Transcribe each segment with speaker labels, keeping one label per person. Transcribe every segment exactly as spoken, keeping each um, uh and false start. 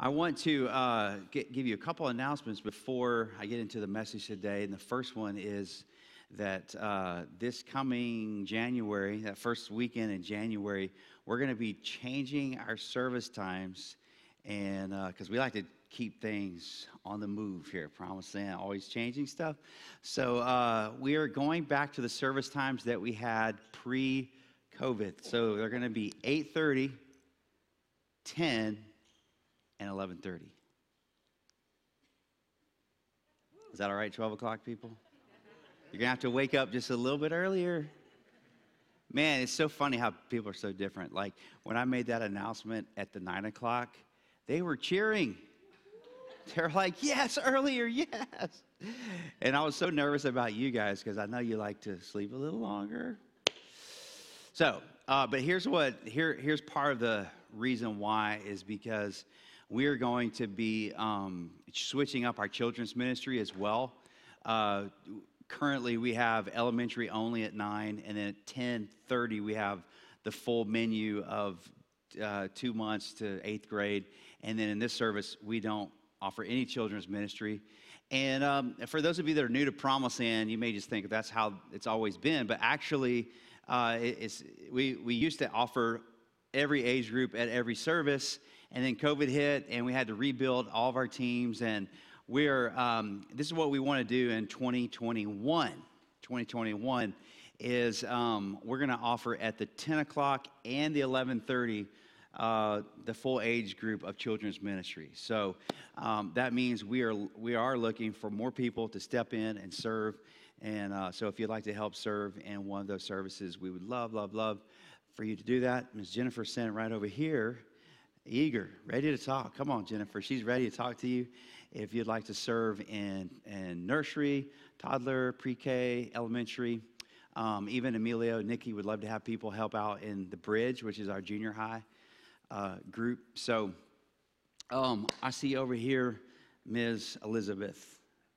Speaker 1: I want to uh, get, give you a couple announcements before I get into the message today. And the first one is that uh, this coming January, that first weekend in January, we're going to be changing our service times. And because uh, we like to keep things on the move here, Promise Land, always changing stuff. So uh, we are going back to the service times that we had pre-COVID. So they're going to be eight thirty, ten, and eleven thirty. Is that all right, twelve o'clock people? You're going to have to wake up just a little bit earlier. Man, it's so funny how people are so different. Like, when I made that announcement at the nine o'clock, they were cheering. They're like, yes, earlier, yes. And I was so nervous about you guys because I know you like to sleep a little longer. So, uh, but here's what, here, here's part of the reason why is because we are going to be um, switching up our children's ministry as well. Uh, currently, we have elementary only at nine, and then at ten thirty, we have the full menu of uh, two months to eighth grade. And then in this service, we don't offer any children's ministry. And um, for those of you that are new to Promise Land, you may just think that's how it's always been. But actually, uh, it, it's we, we used to offer every age group at every service. And then COVID hit, and we had to rebuild all of our teams. And we're um, this is what we want to do in twenty twenty-one. twenty twenty-one is um, we're going to offer at the ten o'clock and the eleven thirty uh, the full age group of children's ministry. So um, that means we are we are looking for more people to step in and serve. And uh, so if you'd like to help serve in one of those services, we would love, love, love for you to do that. Miz Jennifer sent right over here. Eager, ready to talk. Come on, Jennifer. She's ready to talk to you. If you'd like to serve in, in nursery, toddler, pre-K, elementary, um, even Emilio, Nikki would love to have people help out in the Bridge, which is our junior high uh, group. So um, I see over here Miz Elizabeth,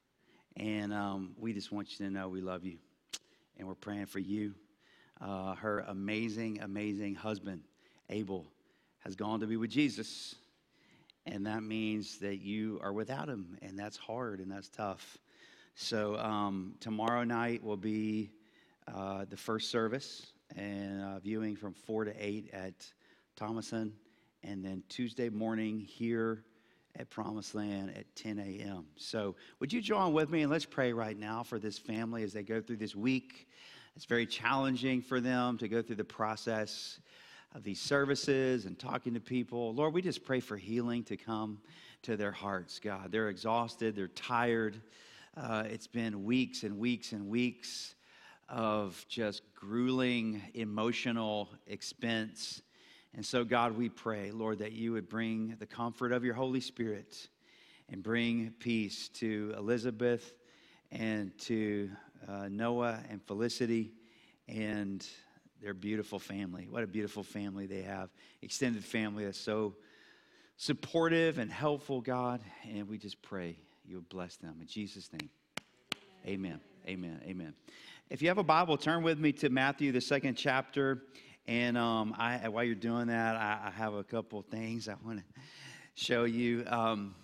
Speaker 1: and um, we just want you to know we love you, and we're praying for you. Uh, her amazing, amazing husband, Abel, has gone to be with Jesus, and that means that you are without him, and that's hard and that's tough. So um, tomorrow night will be uh, the first service, and uh, viewing from four to eight at Thomason, and then Tuesday morning here at Promise Land at ten a.m. So would you join with me, and let's pray right now for this family as they go through this week. It's very challenging for them to go through the process of these services and talking to people. Lord, we just pray for healing to come to their hearts, God. They're exhausted. They're tired. Uh, it's been weeks and weeks and weeks of just grueling emotional expense. And so, God, we pray, Lord, that you would bring the comfort of your Holy Spirit and bring peace to Elizabeth and to uh, Noah and Felicity and their beautiful family. What a beautiful family they have. Extended family that's so supportive and helpful, God. And we just pray you would bless them. In Jesus' name, amen. Amen. Amen. Amen. If you have a Bible, turn with me to Matthew, the second chapter. And um, I, while you're doing that, I, I have a couple things I want to show you. Um,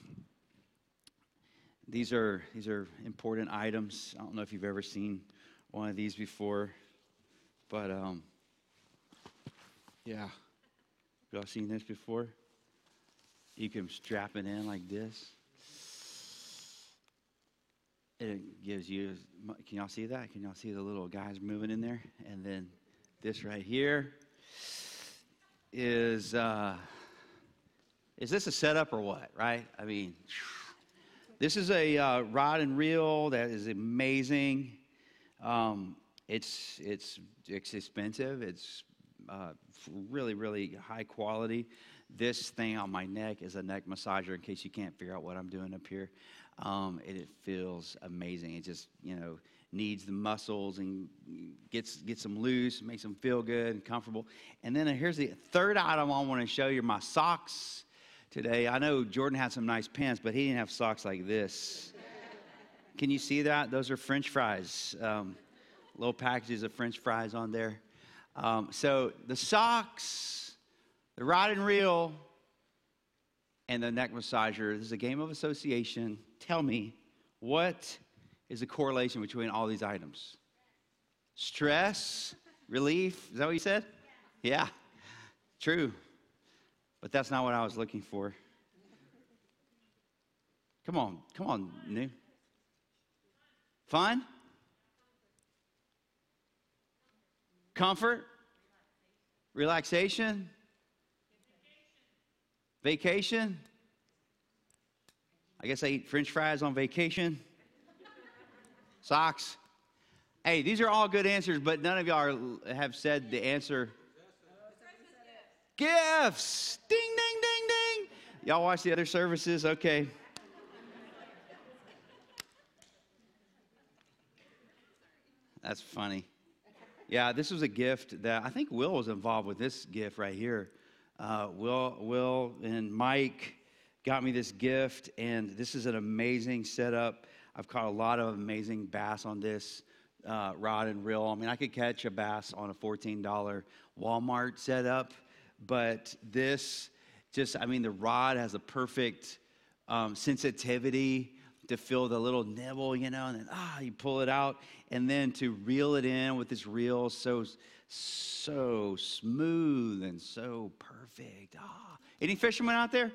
Speaker 1: these are these are important items. I don't know if you've ever seen one of these before, but um, yeah, y'all seen this before? You can strap it in like this. It gives you, can y'all see that? Can y'all see the little guys moving in there? And then this right here is, uh, is this a setup or what, right? I mean, this is a uh, rod and reel that is amazing. Um, it's, it's, it's expensive. It's uh, really, really high quality. This thing on my neck is a neck massager, in case you can't figure out what I'm doing up here. Um, and it feels amazing. It just, you know, needs the muscles and gets gets them loose, makes them feel good and comfortable. And then here's the third item I want to show you, my socks today. I know Jordan had some nice pants, but he didn't have socks like this. Can you see that? Those are French fries. Um, little packages of French fries on there. Um, so the socks, the rod and reel, and the neck massager. This is a game of association. Tell me, what is the correlation between all these items? Stress, relief, is that what you said? Yeah, true. But that's not what I was looking for. Come on, come on, new. Fun? Comfort? Relaxation? Vacation? I guess I eat French fries on vacation. Socks? Hey, these are all good answers, but none of y'all are, have said the answer. Gifts! Ding, ding, ding, ding! Y'all watch the other services? Okay. That's funny. Yeah, this was a gift that I think Will was involved with this gift right here. Uh, Will, Will and Mike got me this gift, and this is an amazing setup. I've caught a lot of amazing bass on this uh, rod and reel. I mean, I could catch a bass on a fourteen dollar Walmart setup, but this just, I mean, the rod has a perfect um, sensitivity to feel the little nibble, you know, and then, ah, you pull it out, and then to reel it in with this reel so, so smooth and so perfect. Ah, any fishermen out there?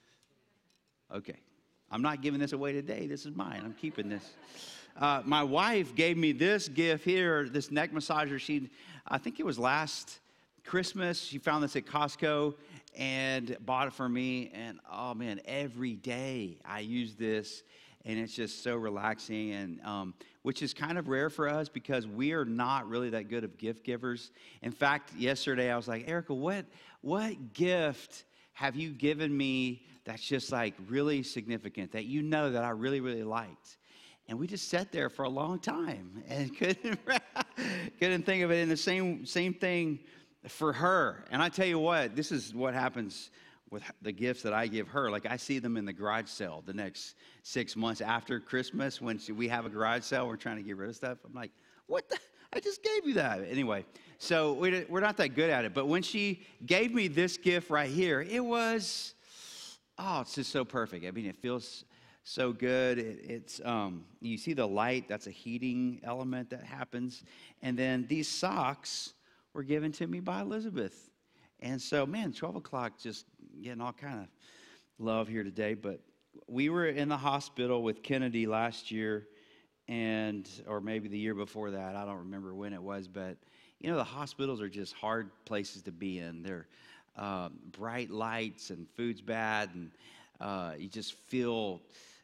Speaker 1: Okay. I'm not giving this away today. This is mine. I'm keeping this. Uh, my wife gave me this gift here, this neck massager. She, I think it was last Christmas. She found this at Costco and bought it for me. And, oh, man, every day I use this. And it's just so relaxing, and um, which is kind of rare for us because we are not really that good of gift givers. In fact, yesterday I was like, Erica, what what gift have you given me that's just like really significant, that you know that I really, really liked? And we just sat there for a long time and couldn't, couldn't think of it. And the same, same thing for her. And I tell you what, this is what happens with the gifts that I give her. Like, I see them in the garage sale the next six months after Christmas when we have a garage sale. We're trying to get rid of stuff. I'm like, what the? I just gave you that. Anyway, so we're not that good at it. But when she gave me this gift right here, it was, oh, it's just so perfect. I mean, it feels so good. It, it's, um, you see the light. That's a heating element that happens. And then these socks were given to me by Elizabeth. And so, man, twelve o'clock, just getting all kind of love here today. But we were in the hospital with Kennedy last year, and or maybe the year before that. I don't remember when it was. But, you know, the hospitals are just hard places to be in. They're um, bright lights, and food's bad, and uh, you just feel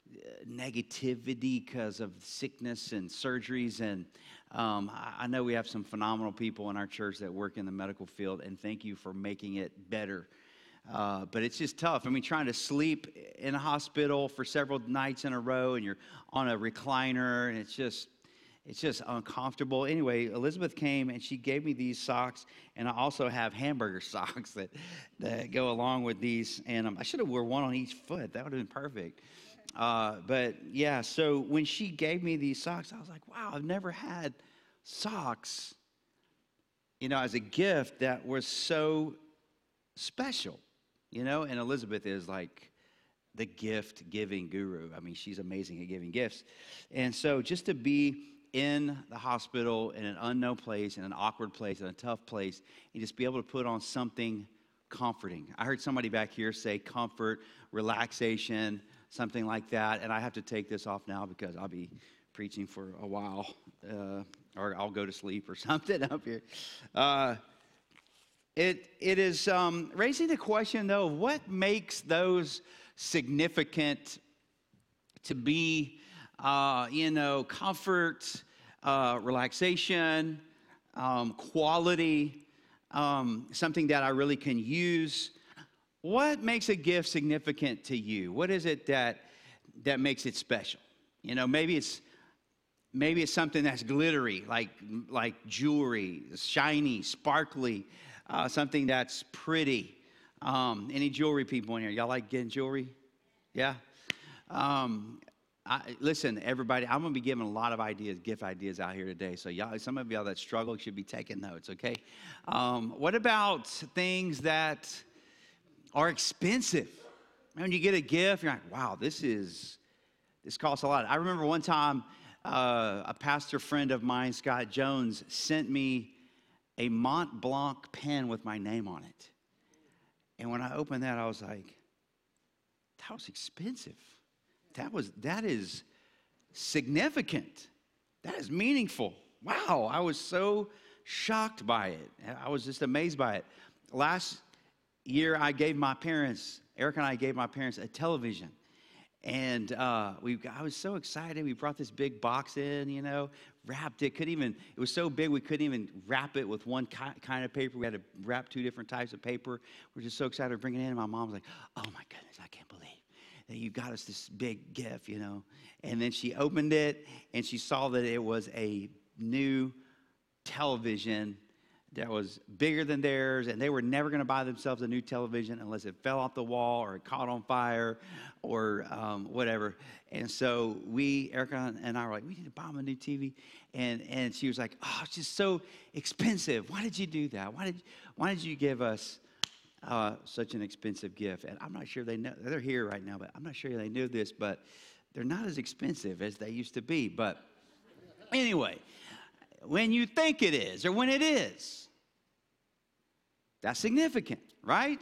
Speaker 1: negativity because of sickness and surgeries. And um, I know we have some phenomenal people in our church that work in the medical field, and thank you for making it better. Uh, but it's just tough. I mean, trying to sleep in a hospital for several nights in a row, and you're on a recliner, and it's just, it's just uncomfortable. Anyway, Elizabeth came, and she gave me these socks, and I also have hamburger socks that, that go along with these. And um, I should have wore one on each foot. That would have been perfect. Uh, but yeah, so when she gave me these socks, I was like, wow, I've never had socks, you know, as a gift that was so special, you know. And Elizabeth is like the gift giving guru. I mean, she's amazing at giving gifts. And so just to be in the hospital in an unknown place, in an awkward place, in a tough place, and just be able to put on something comforting. I heard somebody back here say comfort, relaxation, something like that. And I have to take this off now because I'll be preaching for a while, uh, or I'll go to sleep or something up here. Uh, it it is um, raising the question, though, what makes those significant to be, uh, you know, comfort, uh, relaxation, um, quality, um, something that I really can use. What makes a gift significant to you? What is it that that makes it special? You know, maybe it's maybe it's something that's glittery, like like jewelry, shiny, sparkly, uh, something that's pretty. Um, any jewelry people in here? Y'all like getting jewelry? Yeah. Um, I, listen, everybody, I'm going to be giving a lot of ideas, gift ideas out here today. So y'all, some of y'all that struggle should be taking notes, okay? Um, what about things that are expensive? when you get a gift, you're like, wow, this is, this costs a lot. I remember one time uh, a pastor friend of mine, Scott Jones, sent me a Mont Blanc pen with my name on it. And when I opened that, I was like, that was expensive. That was, that is significant. That is meaningful. Wow, I was so shocked by it. I was just amazed by it. Last year, I gave my parents, Eric and I gave my parents a television. And uh, we, I was so excited. We brought this big box in, you know, wrapped it. Couldn't even, it was so big we couldn't even wrap it with one ki- kind of paper. We had to wrap two different types of paper. We're just so excited to bring it in. And my mom was like, oh my goodness, I can't believe that you got us this big gift, you know. And then she opened it and she saw that it was a new television that was bigger than theirs, and they were never going to buy themselves a new television unless it fell off the wall or it caught on fire or um, whatever. And so we, Erica and I were like, we need to buy them a new T V. And and she was like, oh, it's just so expensive. Why did you do that? Why did why did you give us uh, such an expensive gift? And I'm not sure they know. They're here right now, but I'm not sure they knew this, but they're not as expensive as they used to be. But anyway, when you think it is or when it is, that's significant, right?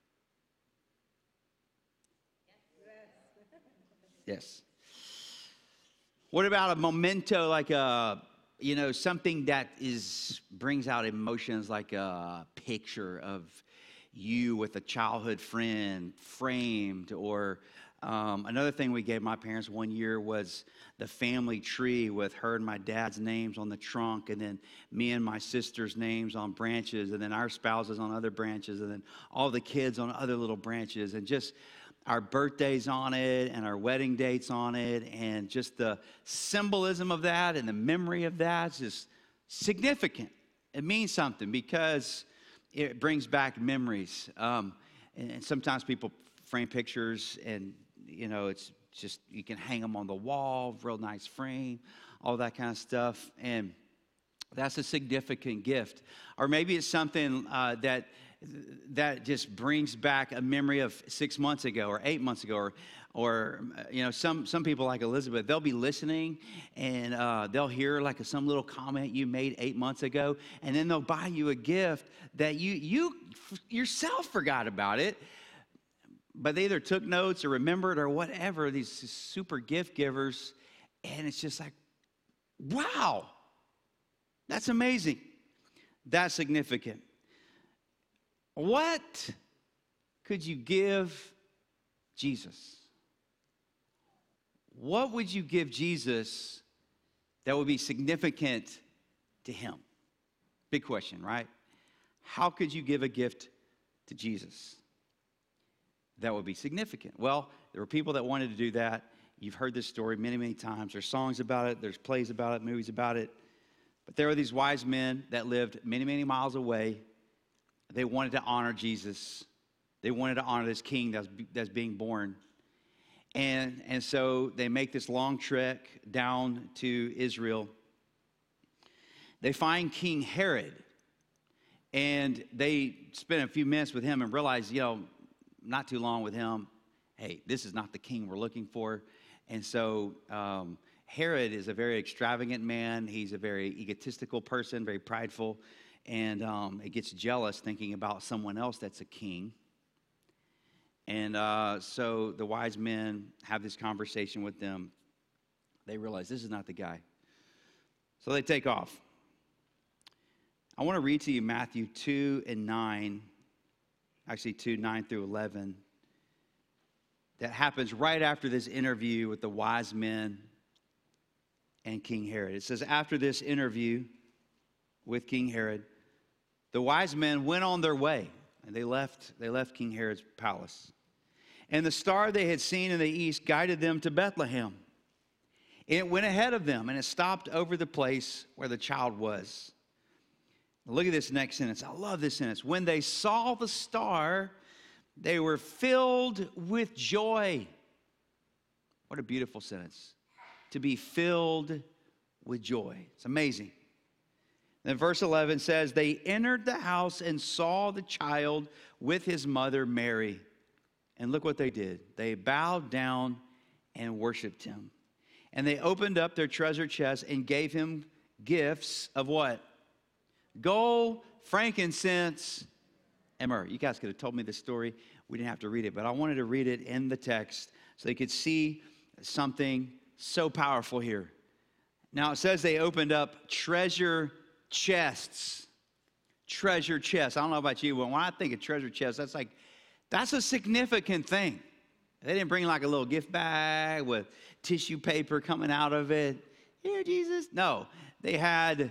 Speaker 1: Yes. What about a memento, like a, you know, something that is brings out emotions, like a picture of you with a childhood friend framed, or um, another thing we gave my parents one year was the family tree with her and my dad's names on the trunk, and then me and my sister's names on branches, and then our spouses on other branches, and then all the kids on other little branches, and just our birthdays on it and our wedding dates on it, and just the symbolism of that and the memory of that is just significant. It means something because it brings back memories. Um, and, and sometimes people frame pictures, and you know, it's just, you can hang them on the wall, real nice frame, all that kind of stuff. And that's a significant gift. Or maybe it's something uh, that that just brings back a memory of six months ago or eight months ago, or, or you know, some some people like Elizabeth, they'll be listening and uh, they'll hear like a, some little comment you made eight months ago, and then they'll buy you a gift that you you yourself forgot about it. But they either took notes or remembered or whatever, these super gift givers. And it's just like, wow, that's amazing. That's significant. What could you give Jesus? What would you give Jesus that would be significant to him? Big question, right? How could you give a gift to Jesus that would be significant? Well, there were people that wanted to do that. You've heard this story many, many times. There's songs about it. There's plays about it, movies about it. But there were these wise men that lived many, many miles away. They wanted to honor Jesus. They wanted to honor this king that's, that's being born. And, and so they make this long trek down to Israel. They find King Herod. And they spend a few minutes with him and realize, you know, not too long with him, hey, this is not the king we're looking for. And so um, Herod is a very extravagant man. He's a very egotistical person, very prideful, and um, it gets jealous thinking about someone else that's a king. And uh, so the wise men have this conversation with them. They realize this is not the guy. So they take off. I want to read to you Matthew two and nine. Actually, two, nine through eleven, that happens right after this interview with the wise men and King Herod. It says, after this interview with King Herod, the wise men went on their way, and they left, they left King Herod's palace. And the star they had seen in the east guided them to Bethlehem. It went ahead of them, and it stopped over the place where the child was. Look at this next sentence. I love this sentence. When they saw the star, they were filled with joy. What a beautiful sentence. To be filled with joy. It's amazing. Then verse eleven says, they entered the house and saw the child with his mother Mary. And look what they did. They bowed down and worshiped him. And they opened up their treasure chest and gave him gifts of what? Gold, frankincense, and myrrh. You guys could have told me this story. We didn't have to read it, but I wanted to read it in the text so you could see something so powerful here. Now, it says they opened up treasure chests. Treasure chests. I don't know about you, but when I think of treasure chests, that's like, that's a significant thing. They didn't bring like a little gift bag with tissue paper coming out of it. Here, Jesus. No, they had,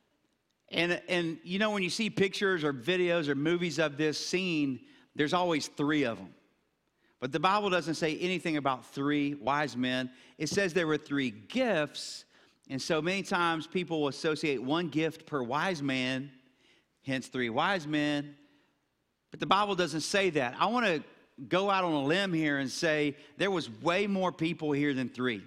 Speaker 1: and, and you know, when you see pictures or videos or movies of this scene, there's always three of them. But the Bible doesn't say anything about three wise men. It says there were three gifts. And so many times people will associate one gift per wise man, hence three wise men. But the Bible doesn't say that. I want to go out on a limb here and say there was way more people here than three.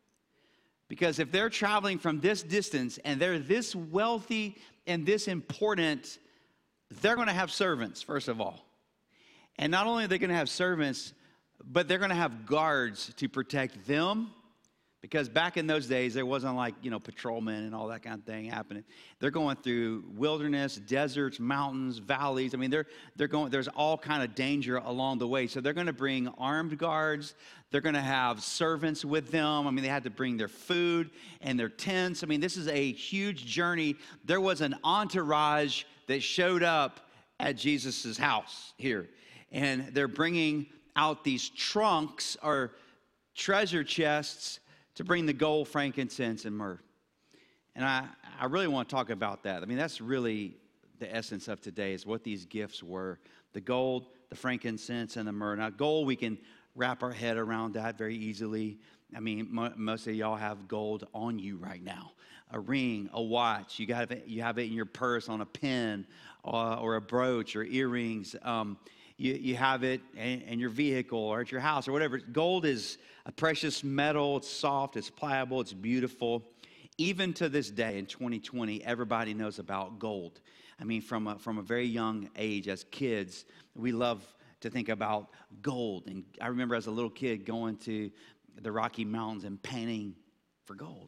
Speaker 1: Because if they're traveling from this distance and they're this wealthy and this important, they're going to have servants, first of all. And not only are they going to have servants, but they're going to have guards to protect them. Because back in those days, there wasn't like, you know, patrolmen and all that kind of thing happening. They're going through wilderness, deserts, mountains, valleys. I mean, they're, they're going, there's all kind of danger along the way. So they're going to bring armed guards. They're going to have servants with them. I mean, they had to bring their food and their tents. I mean, this is a huge journey. There was an entourage that showed up at Jesus' house here. And they're bringing out these trunks or treasure chests to bring the gold, frankincense, and myrrh. And I, I really want to talk about that. I mean, that's really the essence of today is what these gifts were. The gold, the frankincense, and the myrrh. Now, gold, we can wrap our head around that very easily. I mean, mo- most of y'all have gold on you right now. A ring, a watch. You, got it, you have it in your purse on a pin uh, or a brooch or earrings. Um, You, you have it in, in your vehicle or at your house or whatever. Gold is a precious metal. It's soft, it's pliable, it's beautiful. Even to this day in twenty twenty, everybody knows about gold. I mean, from a, from a very young age, as kids, we love to think about gold. And I remember as a little kid going to the Rocky Mountains and panning for gold.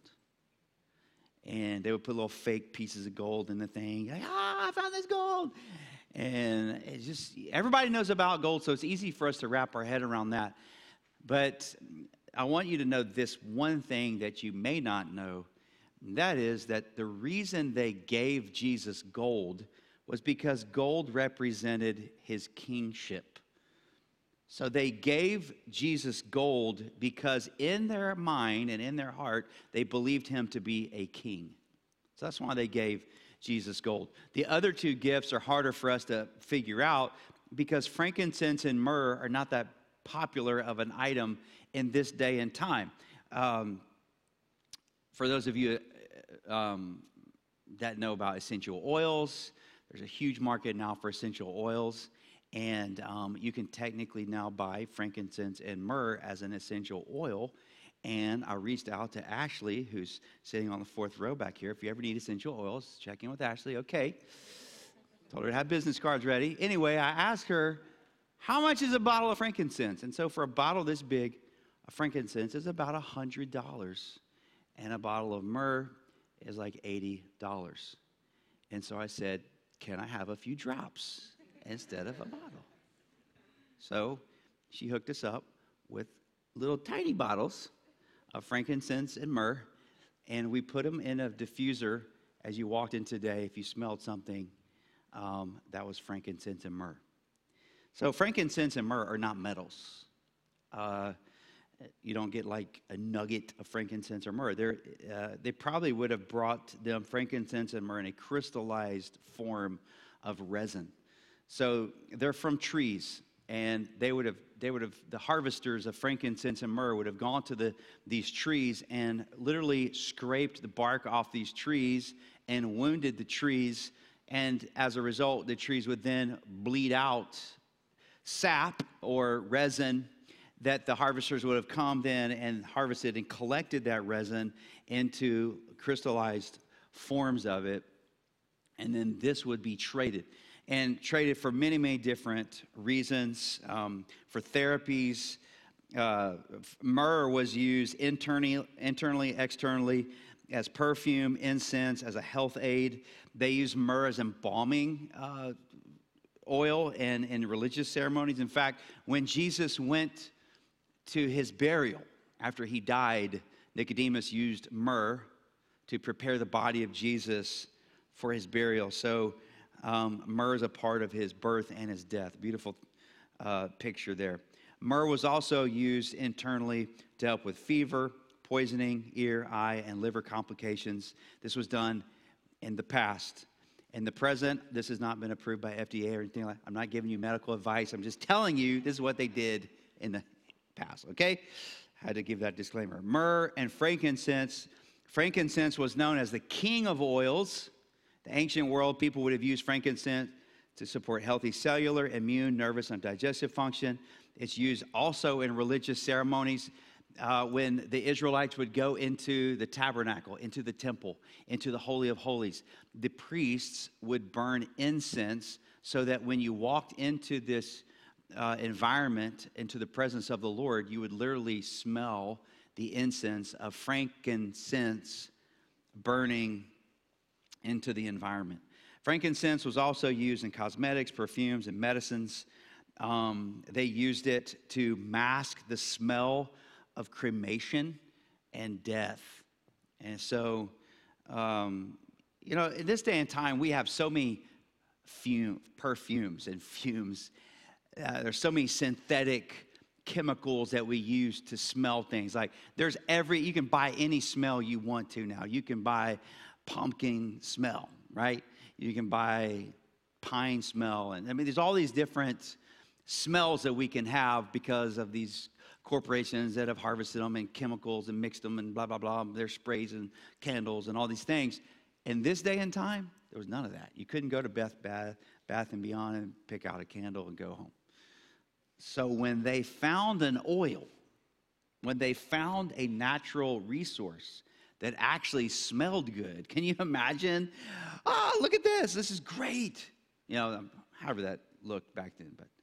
Speaker 1: And they would put little fake pieces of gold in the thing. Like, ah, I found this gold. And it's just, everybody knows about gold, so it's easy for us to wrap our head around that. But I want you to know this one thing that you may not know. And that is that the reason they gave Jesus gold was because gold represented his kingship. So they gave Jesus gold because in their mind and in their heart, they believed him to be a king. So that's why they gave Jesus gold. The other two gifts are harder for us to figure out because frankincense and myrrh are not that popular of an item in this day and time. Um, for those of you um, that know about essential oils, there's a huge market now for essential oils, and um, you can technically now buy frankincense and myrrh as an essential oil. And I reached out to Ashley, who's sitting on the fourth row back here. If you ever need essential oils, check in with Ashley. Okay. Told her to have business cards ready. Anyway, I asked her, how much is a bottle of frankincense? And so for a bottle this big, a frankincense is about one hundred dollars. And a bottle of myrrh is like eighty dollars. And so I said, can I have a few drops instead of a bottle? So she hooked us up with little tiny bottles of frankincense and myrrh, and we put them in a diffuser as you walked in today. If you smelled something, um, that was frankincense and myrrh. So frankincense and myrrh are not metals. Uh, you don't get like a nugget of frankincense or myrrh. They're, uh, they probably would have brought them frankincense and myrrh in a crystallized form of resin. So they're from trees. And they would have, they would have, the harvesters of frankincense and myrrh would have gone to the these trees and literally scraped the bark off these trees and wounded the trees. And as a result, the trees would then bleed out sap or resin that the harvesters would have come then and harvested and collected that resin into crystallized forms of it. And then this would be traded. and traded for many, many different reasons, um, for therapies. Uh, myrrh was used internally, internally, externally, as perfume, incense, as a health aid. They used myrrh as embalming uh, oil and in religious ceremonies. In fact, when Jesus went to his burial after he died, Nicodemus used myrrh to prepare the body of Jesus for his burial. So um, myrrh is a part of his birth and his death. Beautiful uh, picture there. Myrrh was also used internally to help with fever, poisoning, ear, eye, and liver complications. This was done in the past. In the present, this has not been approved by F D A or anything like that. I'm not giving you medical advice. I'm just telling you this is what they did in the past, okay? I had to give that disclaimer. Myrrh and frankincense. Frankincense was known as the king of oils. The ancient world, people would have used frankincense to support healthy cellular, immune, nervous, and digestive function. It's used also in religious ceremonies. Uh, when the Israelites would go into the tabernacle, into the temple, into the Holy of Holies, the priests would burn incense so that when you walked into this uh, environment, into the presence of the Lord, you would literally smell the incense of frankincense burning into the environment. Frankincense was also used in cosmetics, perfumes, and medicines. Um, they used it to mask the smell of cremation and death. And so, um, you know, in this day and time, we have so many fume, perfumes and fumes. Uh, there's so many synthetic chemicals that we use to smell things. Like there's every, you can buy any smell you want to now. You can buy pumpkin smell, right? You can buy pine smell. And I mean, there's all these different smells that we can have because of these corporations that have harvested them and chemicals and mixed them and blah, blah, blah. There's sprays and candles and all these things. In this day and time, there was none of that. You couldn't go to Beth, Bath, Bath and Beyond and pick out a candle and go home. So when they found an oil, when they found a natural resource that actually smelled good, can you imagine? Oh, look at this. This is great. You know, however that looked back then, but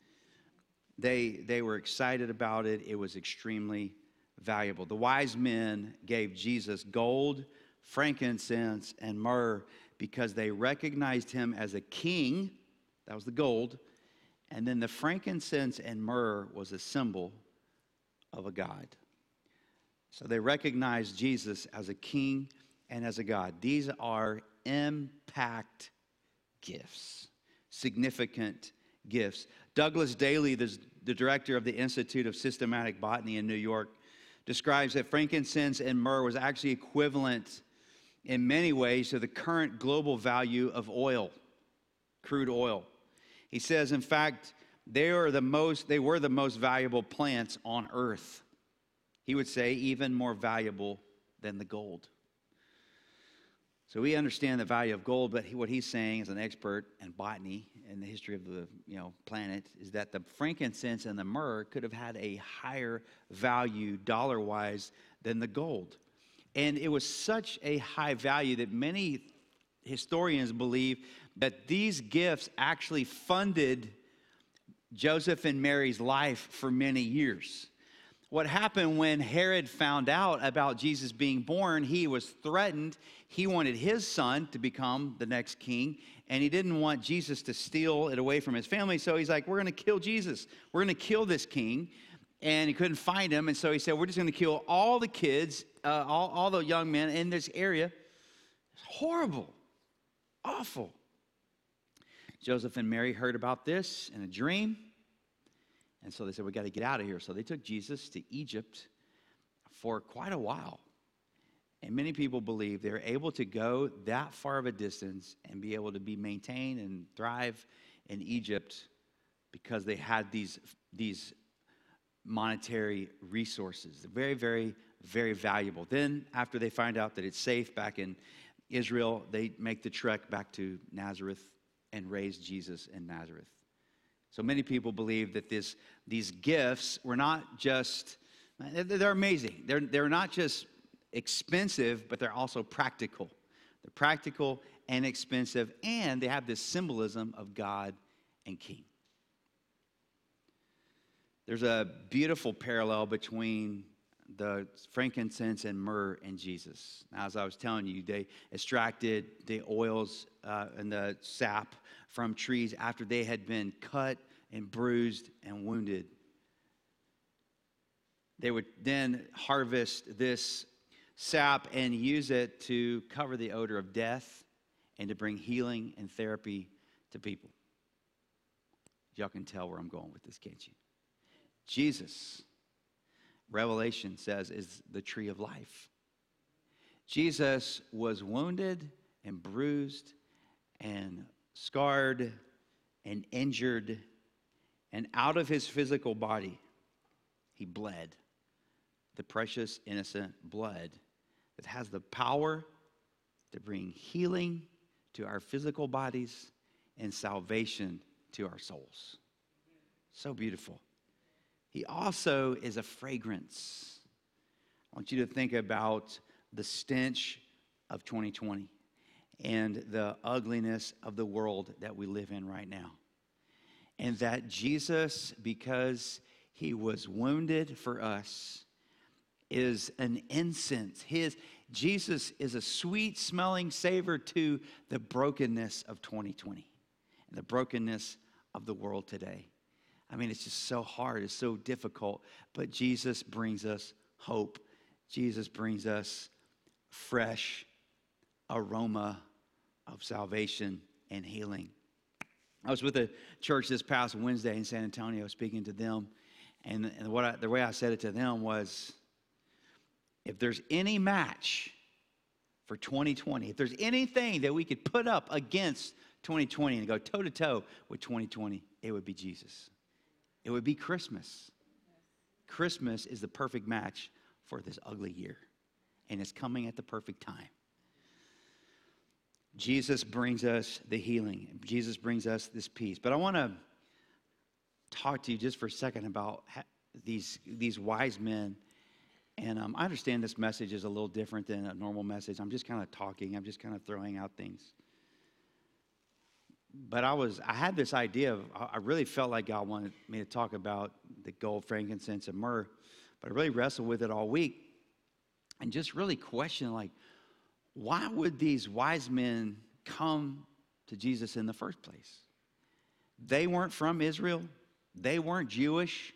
Speaker 1: They, they were excited about it. It was extremely valuable. The wise men gave Jesus gold, frankincense, and myrrh because they recognized him as a king. That was the gold. And then the frankincense and myrrh was a symbol of a god. So they recognized Jesus as a king and as a god. These are impact gifts, significant gifts. Douglas Daly, the, the director of the Institute of Systematic Botany in New York, describes that frankincense and myrrh was actually equivalent in many ways to the current global value of oil, crude oil. He says, in fact, they are the most, they were the most valuable plants on earth. He would say even more valuable than the gold. So we understand the value of gold, but he, what he's saying as an expert in botany and the history of the you know planet is that the frankincense and the myrrh could have had a higher value dollar-wise than the gold. And it was such a high value that many historians believe that these gifts actually funded Joseph and Mary's life for many years. What happened when Herod found out about Jesus being born, he was threatened. He wanted his son to become the next king, and he didn't want Jesus to steal it away from his family. So he's like, we're going to kill Jesus. We're going to kill this king. And he couldn't find him, and so he said, we're just going to kill all the kids, uh, all, all the young men in this area. It's horrible, awful. Joseph and Mary heard about this in a dream. And so they said, we got to get out of here. So they took Jesus to Egypt for quite a while. And many people believe they're able to go that far of a distance and be able to be maintained and thrive in Egypt because they had these, these monetary resources. Very, very, very valuable. Then after they find out that it's safe back in Israel, they make the trek back to Nazareth and raise Jesus in Nazareth. So many people believe that this, these gifts were not just, they're amazing. They're, they're not just expensive, but they're also practical. They're practical and expensive, and they have this symbolism of God and King. There's a beautiful parallel between the frankincense and myrrh and Jesus. Now, as I was telling you, they extracted the oils uh, and the sap from trees after they had been cut and bruised and wounded. They would then harvest this sap and use it to cover the odor of death and to bring healing and therapy to people. Y'all can tell where I'm going with this, can't you? Jesus, Revelation says, is the tree of life. Jesus was wounded and bruised and scarred and injured, and out of his physical body, he bled the precious, innocent blood that has the power to bring healing to our physical bodies and salvation to our souls. So beautiful. He also is a fragrance. I want you to think about the stench of twenty twenty and the ugliness of the world that we live in right now. And that Jesus, because he was wounded for us, is an incense. His Jesus is a sweet-smelling savor to the brokenness of twenty twenty and the brokenness of the world today. I mean, it's just so hard. It's so difficult. But Jesus brings us hope. Jesus brings us fresh aroma of salvation and healing. I was with a church this past Wednesday in San Antonio speaking to them. And, and what I, the way I said it to them was, if there's any match for twenty twenty, if there's anything that we could put up against twenty twenty and go toe-to-toe with twenty twenty, it would be Jesus. It would be Christmas. Christmas is the perfect match for this ugly year, and it's coming at the perfect time. Jesus brings us the healing. Jesus brings us this peace. But I want to talk to you just for a second about these, these wise men. And um, I understand this message is a little different than a normal message. I'm just kind of talking. I'm just kind of throwing out things. But I was, I had this idea of, I really felt like God wanted me to talk about the gold, frankincense, and myrrh. But I really wrestled with it all week and just really questioned, like, why would these wise men come to Jesus in the first place? They weren't from Israel. They weren't Jewish.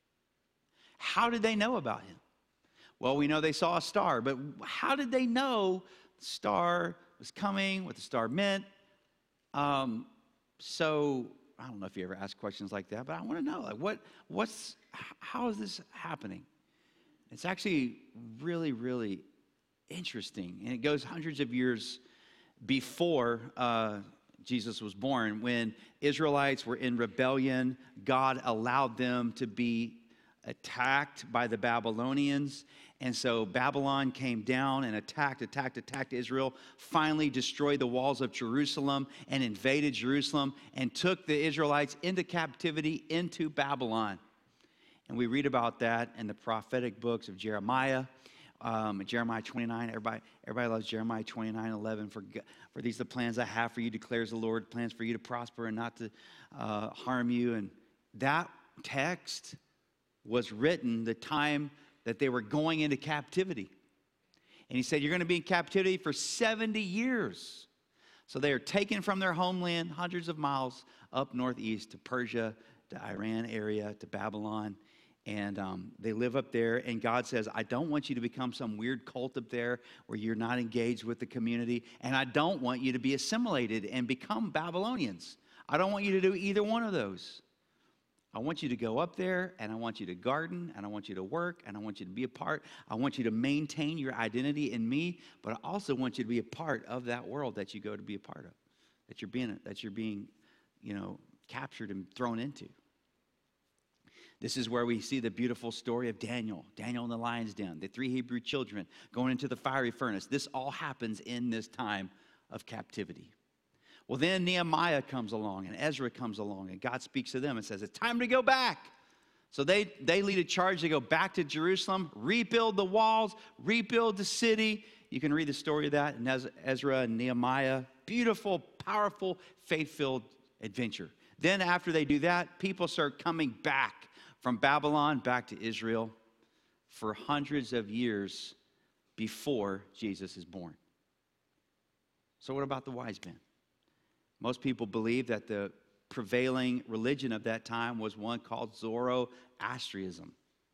Speaker 1: How did they know about him? Well, we know they saw a star, but how did they know the star was coming, what the star meant? Um, so I don't know if you ever ask questions like that, but I want to know, like, what, what's, how is this happening? It's actually really, really interesting, and it goes hundreds of years before uh, Jesus was born. When Israelites were in rebellion, God allowed them to be attacked by the Babylonians. And so Babylon came down and attacked, attacked, attacked Israel, finally destroyed the walls of Jerusalem and invaded Jerusalem and took the Israelites into captivity into Babylon. And we read about that in the prophetic books of Jeremiah, um, Jeremiah twenty-nine. Everybody, everybody loves Jeremiah twenty-nine eleven. For, for these are the plans I have for you, declares the Lord, plans for you to prosper and not to uh, harm you. And that text was written the time that they were going into captivity. And he said, you're going to be in captivity for seventy years. So they are taken from their homeland hundreds of miles up northeast to Persia, to Iran area, to Babylon. And um, they live up there. And God says, I don't want you to become some weird cult up there where you're not engaged with the community. And I don't want you to be assimilated and become Babylonians. I don't want you to do either one of those. I want you to go up there, and I want you to garden, and I want you to work, and I want you to be a part. I want you to maintain your identity in me, but I also want you to be a part of that world that you go to be a part of, that you're being, that you're being, you know, captured and thrown into. This is where we see the beautiful story of Daniel, Daniel in the lion's den, the three Hebrew children going into the fiery furnace. This all happens in this time of captivity. Well, then Nehemiah comes along and Ezra comes along and God speaks to them and says, it's time to go back. So they, they lead a charge to go back to Jerusalem, rebuild the walls, rebuild the city, You can read the story of that in Ezra and Nehemiah. Beautiful, powerful, faith-filled adventure. Then after they do that, people start coming back from Babylon back to Israel for hundreds of years before Jesus is born. So what about the wise men? Most people believe that the prevailing religion of that time was one called Zoroastrianism.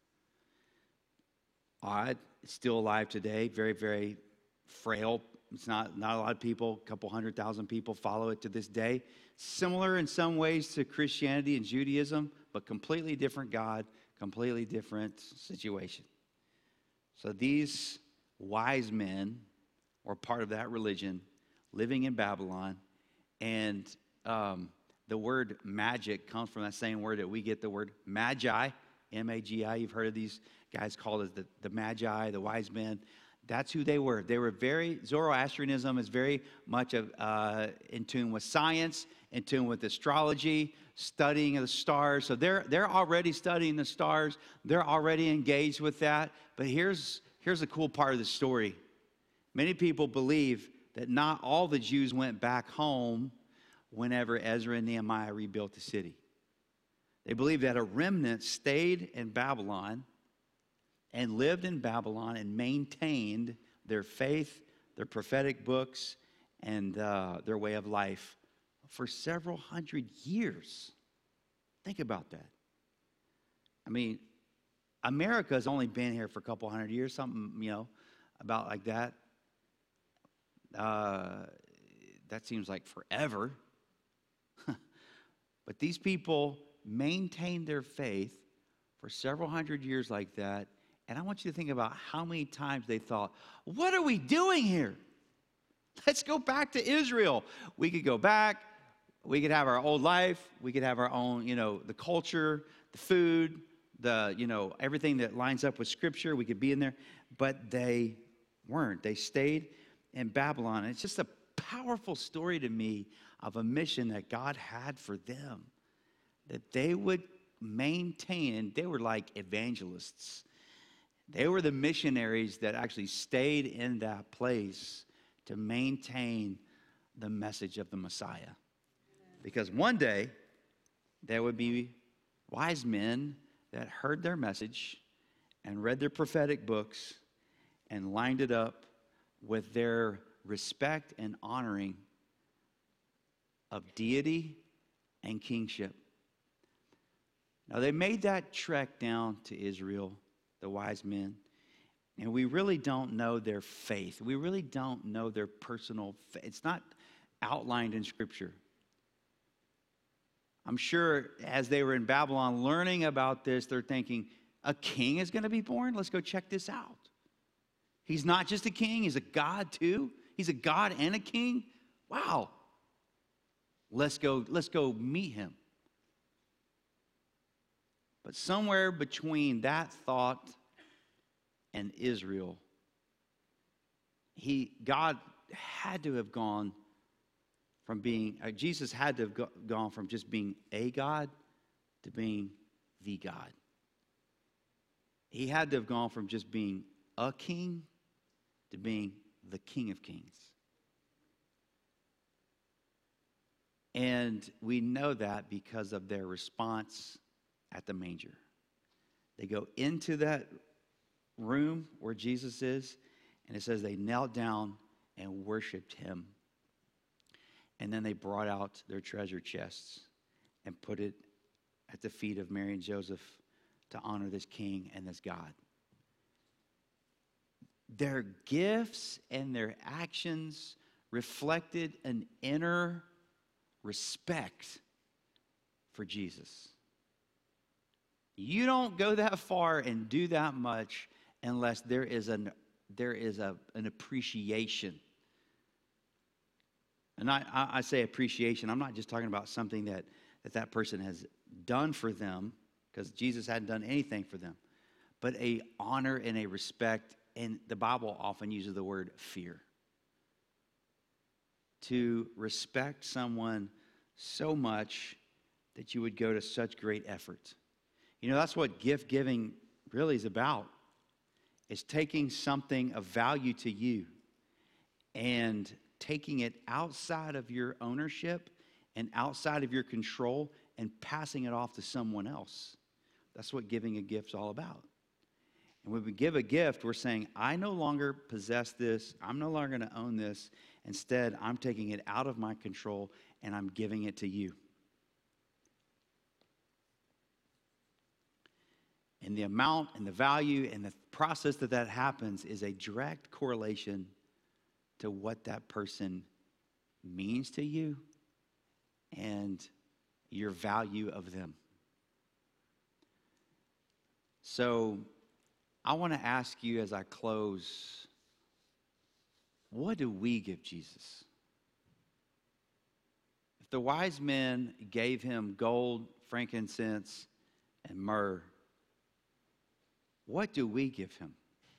Speaker 1: Odd, it's still alive today, very, very frail. It's not, not a lot of people, a couple hundred thousand people follow it to this day. Similar in some ways to Christianity and Judaism, but completely different God, completely different situation. So these wise men were part of that religion, living in Babylon, and um, the word magic comes from that same word that we get the word magi, M A G I. You've heard of these guys called as the, the magi, the wise men. That's who they were. They were very, Zoroastrianism is very much of, uh, in tune with science, in tune with astrology, studying of the stars. So they're, they're already studying the stars. They're already engaged with that. But here's, here's the cool part of the story. Many people believe that not all the Jews went back home whenever Ezra and Nehemiah rebuilt the city. They believe that a remnant stayed in Babylon and lived in Babylon and maintained their faith, their prophetic books, and uh, their way of life for several hundred years. Think about that. I mean, America's only been here for a couple hundred years, something, you know, about like that. Uh, that seems like forever. But these people maintained their faith for several hundred years like that. And I want you to think about how many times they thought, what are we doing here? Let's go back to Israel. We could go back. We could have our old life. We could have our own, you know, the culture, the food, the, you know, everything that lines up with Scripture. We could be in there. But they weren't. They stayed in Babylon. And it's just a powerful story to me of a mission that God had for them, that they would maintain, and they were like evangelists. They were the missionaries that actually stayed in that place to maintain the message of the Messiah. Because one day, there would be wise men that heard their message and read their prophetic books and lined it up with their respect and honoring of deity and kingship. Now, they made that trek down to Israel, the wise men, and we really don't know their faith. We really don't know their personal faith. It's not outlined in Scripture. I'm sure as they were in Babylon learning about this, they're thinking, a king is going to be born? Let's go check this out. He's not just a king, he's a God too. He's a God and a king. Wow. Let's go, let's go meet him. But somewhere between that thought and Israel, he, God had to have gone from being, uh, Jesus had to have go, gone from just being a God to being the God. He had to have gone from just being a king to being the King of Kings. And we know that because of their response at the manger. They go into that room where Jesus is, and it says they knelt down and worshiped him. And then they brought out their treasure chests and put it at the feet of Mary and Joseph to honor this king and this God. Their gifts and their actions reflected an inner respect for Jesus. You don't go that far and do that much unless there is an there is a, an appreciation. And I, I say appreciation. I'm not just talking about something that that, that person has done for them, because Jesus hadn't done anything for them, but a honor and a respect. And the Bible often uses the word fear. To respect someone so much that you would go to such great effort. You know, that's what gift giving really is about. It's taking something of value to you and taking it outside of your ownership and outside of your control and passing it off to someone else. That's what giving a gift's all about. And when we give a gift, we're saying, I no longer possess this. I'm no longer going to own this. Instead, I'm taking it out of my control and I'm giving it to you. And the amount and the value and the process that that happens is a direct correlation to what that person means to you and your value of them. So I want to ask you as I close, what do we give Jesus? If the wise men gave him gold, frankincense, and myrrh, what do we give him?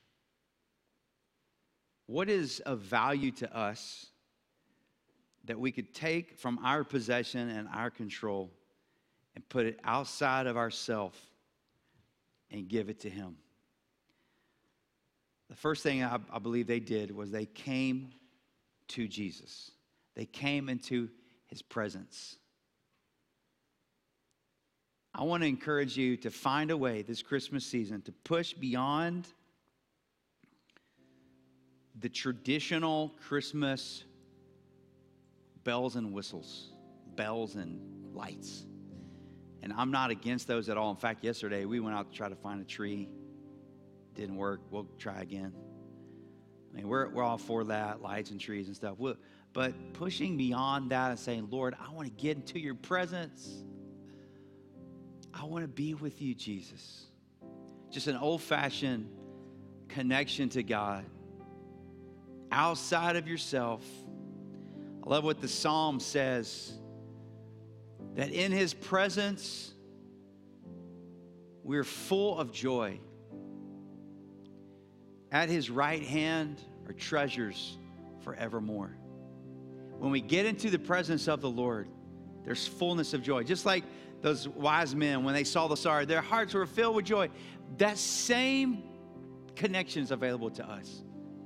Speaker 1: What is of value to us that we could take from our possession and our control and put it outside of ourselves and give it to him? The first thing I, I believe they did was they came to Jesus. They came into his presence. I want to encourage you to find a way this Christmas season to push beyond the traditional Christmas bells and whistles, bells and lights. And I'm not against those at all. In fact, yesterday we went out to try to find a tree. Didn't work. We'll try again. I mean, we're, we're all for that, lights and trees and stuff. We'll, but pushing beyond that and saying, Lord, I want to get into your presence. I want to be with you, Jesus. Just an old-fashioned connection to God. Outside of yourself. I love what the Psalm says, that in his presence, we're full of joy. At his right hand are treasures forevermore. When we get into the presence of the Lord, there's fullness of joy. Just like those wise men, when they saw the star, their hearts were filled with joy. That same connection is available to us,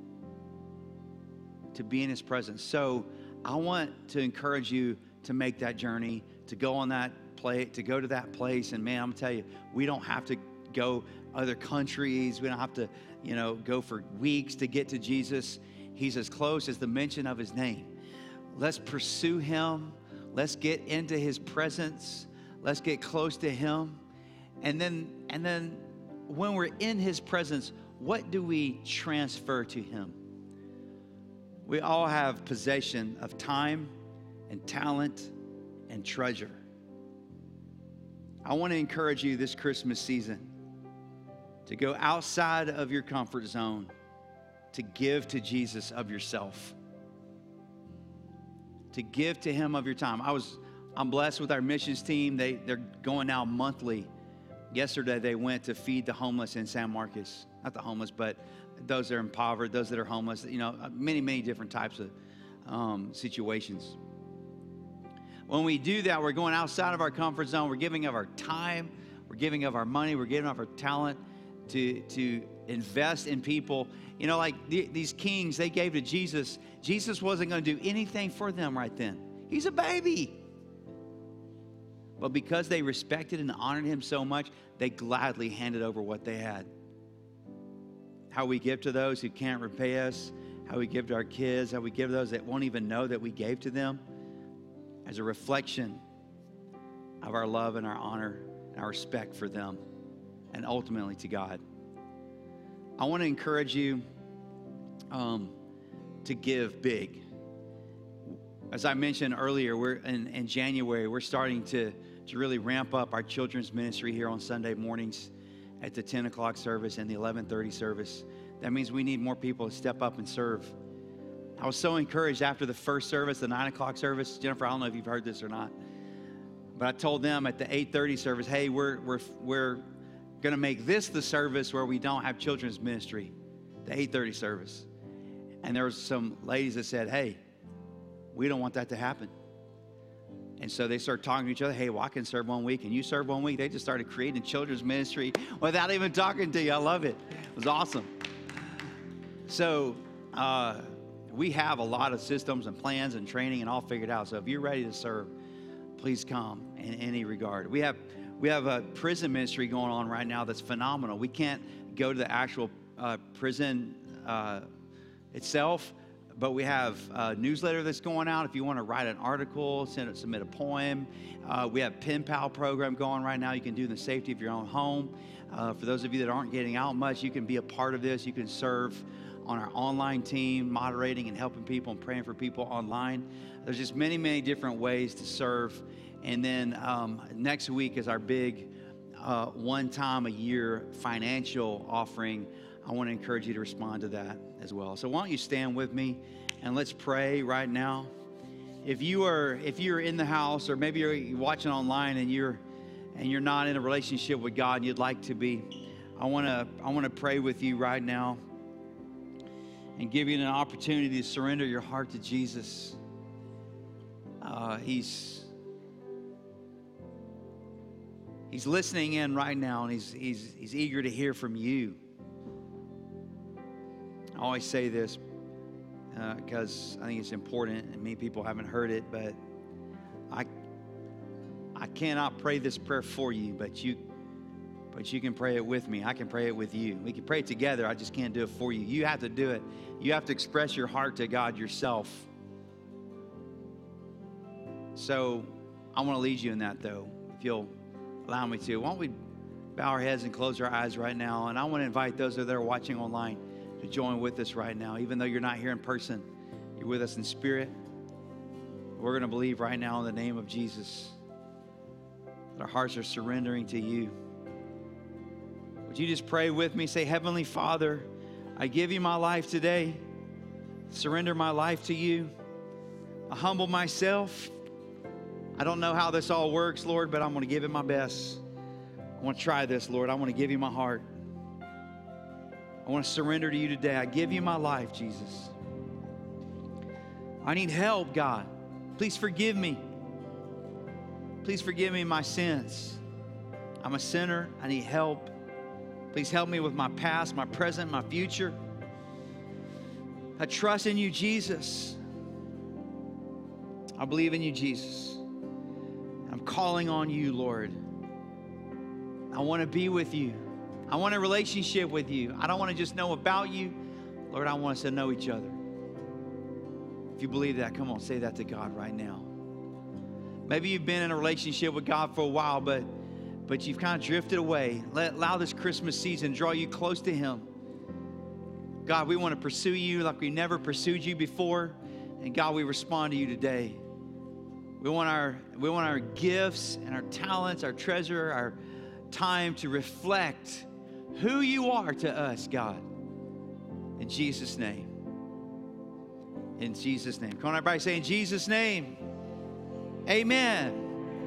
Speaker 1: to be in his presence. So I want to encourage you to make that journey, to go on that place, to go to that place. And man, I'm gonna tell you, we don't have to go other countries. We don't have to, you know, go for weeks to get to Jesus. He's as close as the mention of his name. Let's pursue him. Let's get into his presence. Let's get close to him. And then, and then when we're in his presence, what do we transfer to him? We all have possession of time and talent and treasure. I want to encourage you this Christmas season to go outside of your comfort zone, to give to Jesus of yourself, to give to him of your time. I was, I'm blessed with our missions team. They, they're going now monthly. Yesterday, they went to feed the homeless in San Marcos. Not the homeless, but those that are impoverished, those that are homeless, you know, many, many different types of um, situations. When we do that, we're going outside of our comfort zone. We're giving of our time. We're giving of our money. We're giving of our talent to, to invest in people. You know, like the, these kings, they gave to Jesus. Jesus wasn't going to do anything for them right then. He's a baby. But because they respected and honored him so much, they gladly handed over what they had. How we give to those who can't repay us, how we give to our kids, how we give to those that won't even know that we gave to them, as a reflection of our love and our honor and our respect for them, and ultimately to God. I want to encourage you um, to give big. As I mentioned earlier, we're in, in January, we're starting to, to really ramp up our children's ministry here on Sunday mornings at the ten o'clock service and the eleven thirty service. That means we need more people to step up and serve. I was so encouraged after the first service, the nine o'clock service. Jennifer, I don't know if you've heard this or not, but I told them at the eight thirty service, hey, we're, we're, we're going to make this the service where we don't have children's ministry, the eight thirty service. And there was some ladies that said, hey, we don't want that to happen. And so they started talking to each other. Hey, well, I can serve one week and you serve one week. They just started creating children's ministry without even talking to you. I love it. It was awesome. So uh, we have a lot of systems and plans and training and all figured out. So if you're ready to serve, please come in any regard. We have we have a prison ministry going on right now that's phenomenal. We can't go to the actual uh, prison uh, itself, but we have a newsletter that's going out. If you want to write an article, send it, submit a poem. Uh, we have Pen Pal program going right now. You can do in the safety of your own home. Uh, for those of you that aren't getting out much, you can be a part of this. You can serve on our online team, moderating and helping people and praying for people online. There's just many, many different ways to serve. And then um, next week is our big uh, one time a year financial offering. I want to encourage you to respond to that as well. So why don't you stand with me and let's pray right now. If you are if you're in the house, or maybe you're watching online and you're and you're not in a relationship with God and you'd like to be, I want to I want to pray with you right now and give you an opportunity to surrender your heart to Jesus. Uh, he's He's listening in right now, and he's he's he's eager to hear from you. I always say this because uh, I think it's important, and many people haven't heard it, but I I cannot pray this prayer for you, but you but you can pray it with me. I can pray it with you. We can pray it together. I just can't do it for you. You have to do it. You have to express your heart to God yourself. So I want to lead you in that, though, if you'll allow me to. Why don't we bow our heads and close our eyes right now? And I want to invite those that are watching online to join with us right now. Even though you're not here in person, you're with us in spirit. We're going to believe right now in the name of Jesus that our hearts are surrendering to you. Would you just pray with me? Say, Heavenly Father, I give you my life today. Surrender my life to you. I humble myself. I don't know how this all works, Lord, but I'm going to give it my best. I want to try this, Lord. I want to give you my heart. I want to surrender to you today. I give you my life, Jesus. I need help, God. Please forgive me. Please forgive me my sins. I'm a sinner. I need help. Please help me with my past, my present, my future. I trust in you, Jesus. I believe in you, Jesus. I'm calling on you, Lord. I want to be with you. I want a relationship with you. I don't want to just know about you. Lord, I want us to know each other. If you believe that, come on, say that to God right now. Maybe you've been in a relationship with God for a while, but but you've kind of drifted away. Let, allow this Christmas season draw you close to Him. God, we want to pursue you like we never pursued you before. And God, we respond to you today. We want our we want our gifts and our talents, our treasure, our time to reflect who you are to us, God. In Jesus' name. In Jesus' name. Come on, everybody say in Jesus' name. Amen.